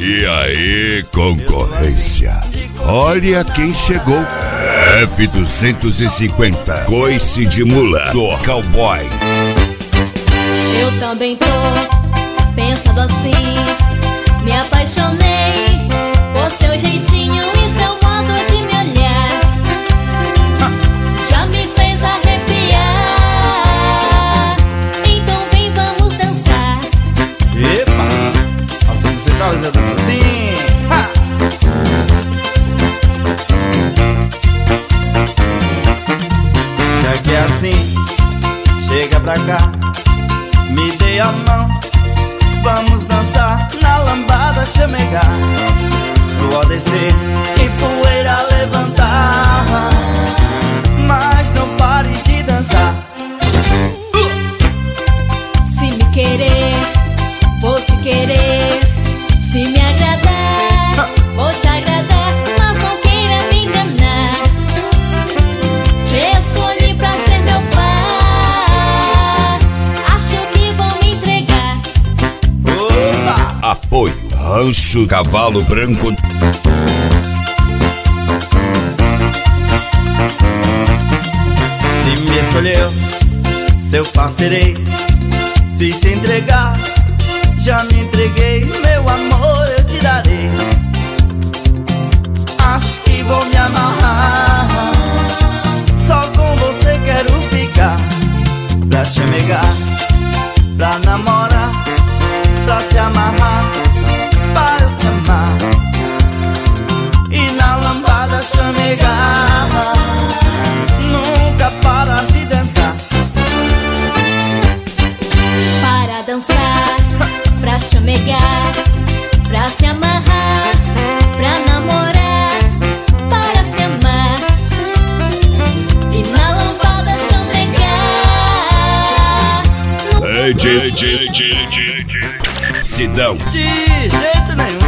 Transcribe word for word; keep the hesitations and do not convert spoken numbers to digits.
E aí, concorrência? Olha quem chegou. F duzentos e cinquenta, coice de mula do cowboy. Eu também tô pensando assim. Me apaixonei por seu jeitinho e seu modo de me olhar. Já me fez arrepiar. Então vem, vamos dançar. Epa! Assim você tá fazendo assim. Ha! Já que é assim, chega pra cá, me dê a mão. Vamos dançar na lambada chamegar. Suor descer e poeira levantar. Mas não pare de dançar. uh! Se me querer, vou te querer. Se me agradar, vou te agradar. Mas não queira me enganar. Te escolhi pra ser meu par. Acho que vou me entregar. Opa! Apoio Rancho Cavalo Branco. Se me escolheu, seu parceirei. Se se entregar, já me entreguei. Meu amor eu te darei. Acho que vou me amarrar. Só com você quero ficar. Pra chamegar, pra namorar, pra se amarrar, para se amar. E na lambada chamegar. Nunca para de dançar. Para dançar, pra chamegar, pra se amarrar, pra namorar, para se amar. E na lambada chamegar. Ei, de, de, de, de, de. Sidão. De jeito nenhum.